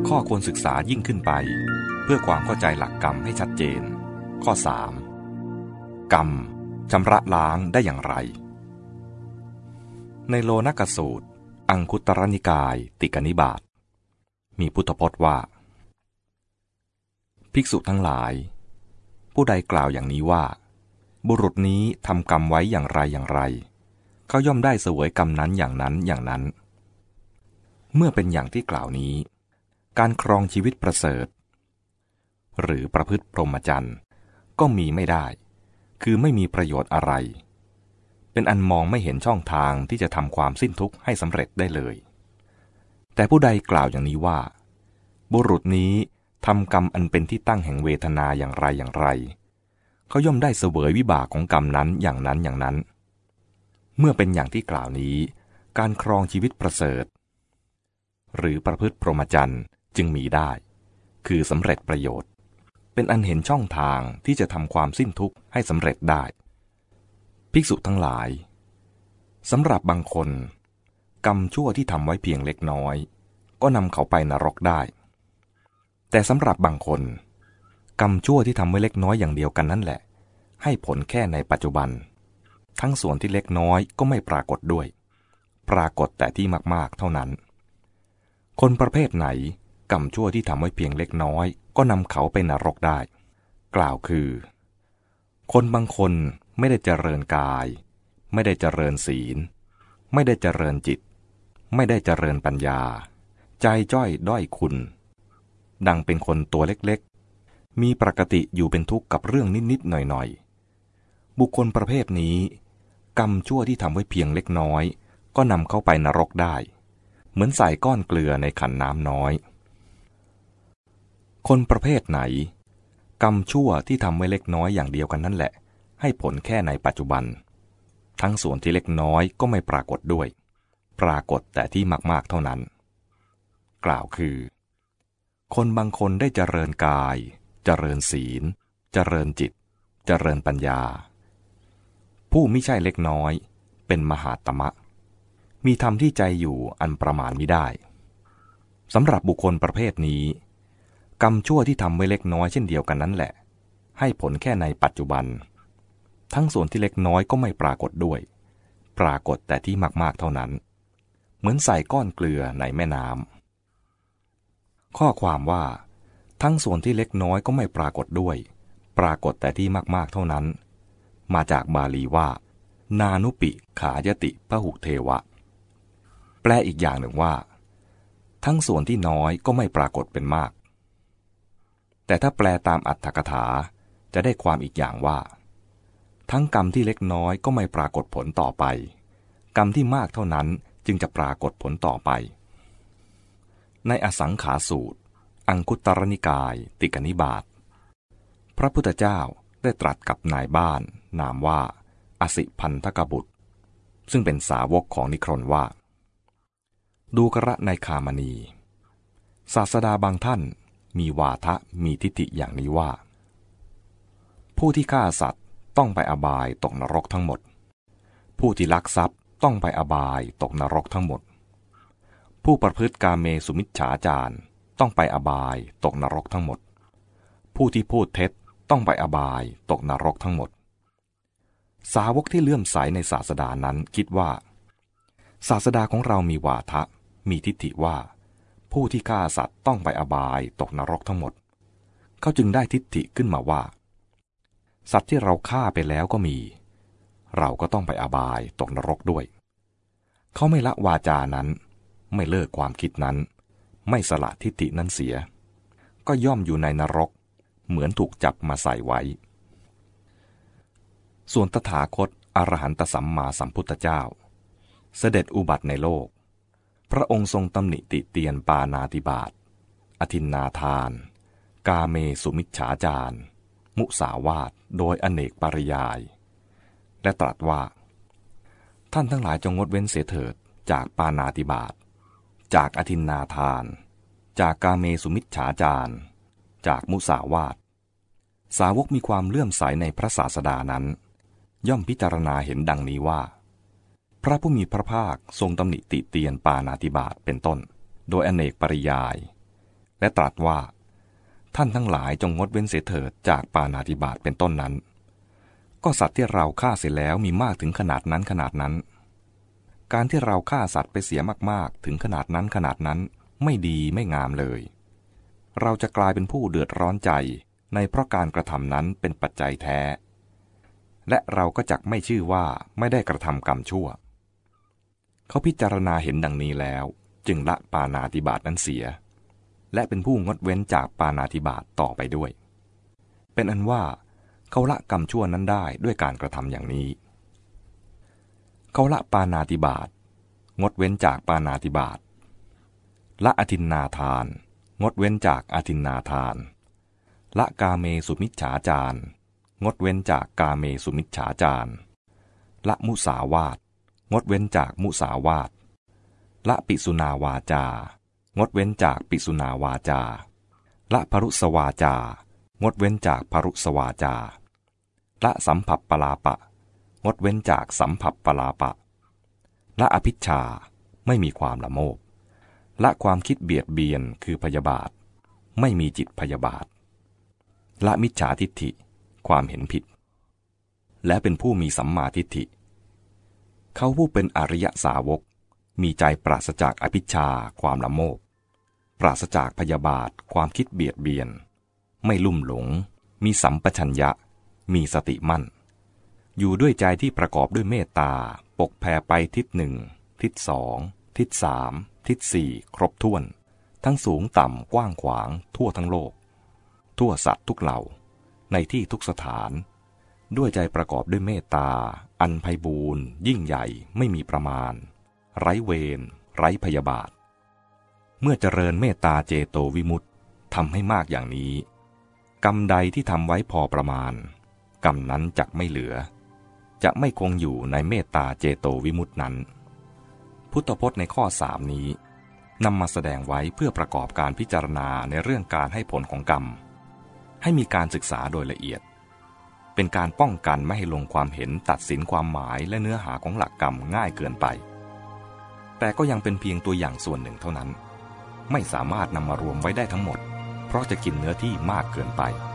ข้อควรศึกษายิ่งขึ้นไปเพื่อความเข้าใจหลักกรรมให้ชัดเจนข้อ 3. กรรมชำระล้างได้อย่างไรในโลนกสูตรอังคุตรนิกายติกนิบาตมีพุทธพจน์ว่าภิกษุทั้งหลายผู้ใดกล่าวอย่างนี้ว่าบุรุษนี้ทำกรรมไว้อย่างไรอย่างไรเขาย่อมได้เสวยกรรมนั้นอย่างนั้นอย่างนั้นเมื่อเป็นอย่างที่กล่าวนี้การครองชีวิตประเสริฐหรือประพฤติพรหมจรรย์ก็มีไม่ได้คือไม่มีประโยชน์อะไรเป็นอันมองไม่เห็นช่องทางที่จะทำความสิ้นทุกข์ให้สำเร็จได้เลยแต่ผู้ใดกล่าวอย่างนี้ว่าบุรุษนี้ทำกรรมอันเป็นที่ตั้งแห่งเวทนาอย่างไรอย่างไรเขาย่อมได้เสวยวิบากของกรรมนั้นอย่างนั้นอย่างนั้นเมื่อเป็นอย่างที่กล่าวนี้การครองชีวิตประเสริฐหรือประพฤติพรหมจรรย์จึงมีได้คือสำเร็จประโยชน์เป็นอันเห็นช่องทางที่จะทำความสิ้นทุกข์ให้สำเร็จได้ภิกษุทั้งหลายสำหรับบางคนกรรมชั่วที่ทำไว้เพียงเล็กน้อยก็นำเขาไปนรกได้แต่สำหรับบางคนกรรมชั่วที่ทำไว้เล็กน้อยอย่างเดียวกันนั่นแหละให้ผลแค่ในปัจจุบันทั้งส่วนที่เล็กน้อยก็ไม่ปรากฏด้วยปรากฏแต่ที่มากๆเท่านั้นคนประเภทไหนกรรมชั่วที่ทำไว้เพียงเล็กน้อยก็นำเขาไปนรกได้กล่าวคือคนบางคนไม่ได้เจริญกายไม่ได้เจริญศีลไม่ได้เจริญจิตไม่ได้เจริญปัญญาใจจ้อยด้อยคุณดังเป็นคนตัวเล็กๆมีปกติอยู่เป็นทุกข์กับเรื่องนิดๆหน่อยๆบุคคลประเภทนี้กรรมชั่วที่ทำไว้เพียงเล็กน้อยก็นำเข้าไปนรกได้เหมือนใส่ก้อนเกลือในขันน้ำน้อยคนประเภทไหนกรรมชั่วที่ทำไว้เล็กน้อยอย่างเดียวกันนั่นแหละให้ผลแค่ในปัจจุบันทั้งส่วนที่เล็กน้อยก็ไม่ปรากฏด้วยปรากฏแต่ที่มากๆเท่านั้นกล่าวคือคนบางคนได้เจริญกายเจริญศีลเจริญจิตเจริญปัญญาผู้มิใช่เล็กน้อยเป็นมหาตมะมีธรรมที่ใจอยู่อันประมาณมิได้สำหรับบุคคลประเภทนี้กรรมชั่วที่ทำไว้เล็กน้อยเช่นเดียวกันนั้นแหละให้ผลแค่ในปัจจุบันทั้งส่วนที่เล็กน้อยก็ไม่ปรากฏด้วยปรากฏแต่ที่มากๆเท่านั้นเหมือนใส่ก้อนเกลือในแม่น้ำข้อความว่าทั้งส่วนที่เล็กน้อยก็ไม่ปรากฏด้วยปรากฏแต่ที่มากๆเท่านั้นมาจากบาลีว่านานุปิขายติพหุเทวะแปลอีกอย่างหนึ่งว่าทั้งส่วนที่น้อยก็ไม่ปรากฏเป็นมากแต่ถ้าแปลตามอรรถกถาจะได้ความอีกอย่างว่าทั้งกรรมที่เล็กน้อยก็ไม่ปรากฏผลต่อไปกรรมที่มากเท่านั้นจึงจะปรากฏผลต่อไปในอสังขาสูตรอังคุตรนิกายติกนิบาตพระพุทธเจ้าได้ตรัสกับนายบ้านนามว่าอสิพันธกบุตรซึ่งเป็นสาวกของนิครนว่าดูกระในคามณีศาสดาบางท่านมีวาทะมีทิฏฐิอย่างนี้ว่าผู้ที่ฆ่าสัตว์ต้องไปอบายตกนรกทั้งหมดผู้ที่ลักทรัพย์ต้องไปอบายตกนรกทั้งหมดผู้ประพฤติกาเมสุมิจฉาจารต้องไปอบายตกนรกทั้งหมดผู้ที่พูดเท็จต้องไปอบายตกนรกทั้งหมดสาวกที่เลื่อมใสในศาสดานั้นคิดว่าศาสดาของเรามีวาทะมีทิฏฐิว่าผู้ที่ฆ่าสัตว์ต้องไปอบายตกนรกทั้งหมดเขาจึงได้ทิฏฐิขึ้นมาว่าสัตว์ที่เราฆ่าไปแล้วก็มีเราก็ต้องไปอบายตกนรกด้วยเขาไม่ละวาจานั้นไม่เลิกความคิดนั้นไม่สละทิฏฐินั้นเสียก็ย่อมอยู่ในนรกเหมือนถูกจับมาใส่ไว้ส่วนตถาคตอรหันตสัมมาสัมพุทธเจ้าเสด็จอุบัติในโลกพระองค์ทรงตำหนิติเตียนปาณาติบาตอทินนาทานกาเมสุมิจฉาจารมุสาวาทโดยอเนกปริยายและตรัสว่าท่านทั้งหลายจงงดเว้นเสียเถิดจากปาณาติบาตจากอทินนาทานจากกาเมสุมิจฉาจารจากมุสาวาทสาวกมีความเลื่อมใสในพระศาสดานั้นย่อมพิจารณาเห็นดังนี้ว่าพระผู้มีพระภาคทรงตำหนิติเตียนปาณาติบาตเป็นต้นโดยอเนกปริยายและตรัสว่าท่านทั้งหลายจงงดเว้นเสียเถิดจากปาณาติบาตเป็นต้นนั้นก็สัตว์ที่เราฆ่าเสียแล้วมีมากถึงขนาดนั้นการที่เราฆ่าสัตว์ไปเสียมากๆถึงขนาดนั้นไม่ดีไม่งามเลยเราจะกลายเป็นผู้เดือดร้อนใจในเพราะการกระทำนั้นเป็นปัจจัยแท้และเราก็จักไม่ชื่อว่าไม่ได้กระทำกรรมชั่วเขาพิจารณาเห็นดังนี้แล้วจึงละปาณาติบาตนั้นเสียและเป็นผู้งดเว้นจากปาณาติบาตต่อไปด้วยเป็นอันว่าเขาละกรรมชั่วนั้นได้ด้วยการกระทำอย่างนี้เขาละปาณาติบาตงดเว้นจากปาณาติบาตละอทินนาทานงดเว้นจากอทินนาทานละกาเมสุมิจฉาจารงดเว้นจากกาเมสุมิจฉาจารละมุสาวาทงดเว้นจากมุสาวาทละปิสุนาวาจางดเว้นจากปิสุนาวาจาละภรุสวาจางดเว้นจากภรุสวาจาละสัมผัสปลาปะงดเว้นจากสัมผัสปลาปะละอภิชฌาไม่มีความละโมบละความคิดเบียดเบียนคือพยาบาทไม่มีจิตพยาบาทละมิจฉาทิฏฐิความเห็นผิดและเป็นผู้มีสัมมาทิฏฐิเขาผู้เป็นอริยสาวกมีใจปราศจากอภิชฌาความละโมบปราศจากพยาบาทความคิดเบียดเบียนไม่ลุ่มหลงมีสัมปชัญญะมีสติมั่นอยู่ด้วยใจที่ประกอบด้วยเมตตาปกแผ่ไปทิศหนึ่งทิศสองทิศสามทิศสี่ครบถ้วนทั้งสูงต่ำกว้างขวางทั่วทั้งโลกทั่วสัตว์ทุกเหล่าในที่ทุกสถานด้วยใจประกอบด้วยเมตตาอันไพบูรย์ยิ่งใหญ่ไม่มีประมาณไร้เวรไร้พยาบาทเมื่อเจริญเมตตาเจโตวิมุตติทำให้มากอย่างนี้กรรมใดที่ทำไว้พอประมาณกรรมนั้นจักไม่เหลือจะไม่คงอยู่ในเมตตาเจโตวิมุตตินั้นพุทธพจน์ในข้อ3นี้นำมาแสดงไว้เพื่อประกอบการพิจารณาในเรื่องการให้ผลของกรรมให้มีการศึกษาโดยละเอียดเป็นการป้องกันไม่ให้ลงความเห็นตัดสินความหมายและเนื้อหาของหลักกรรมง่ายเกินไปแต่ก็ยังเป็นเพียงตัวอย่างส่วนหนึ่งเท่านั้นไม่สามารถนำมารวมไว้ได้ทั้งหมดเพราะจะกินเนื้อที่มากเกินไป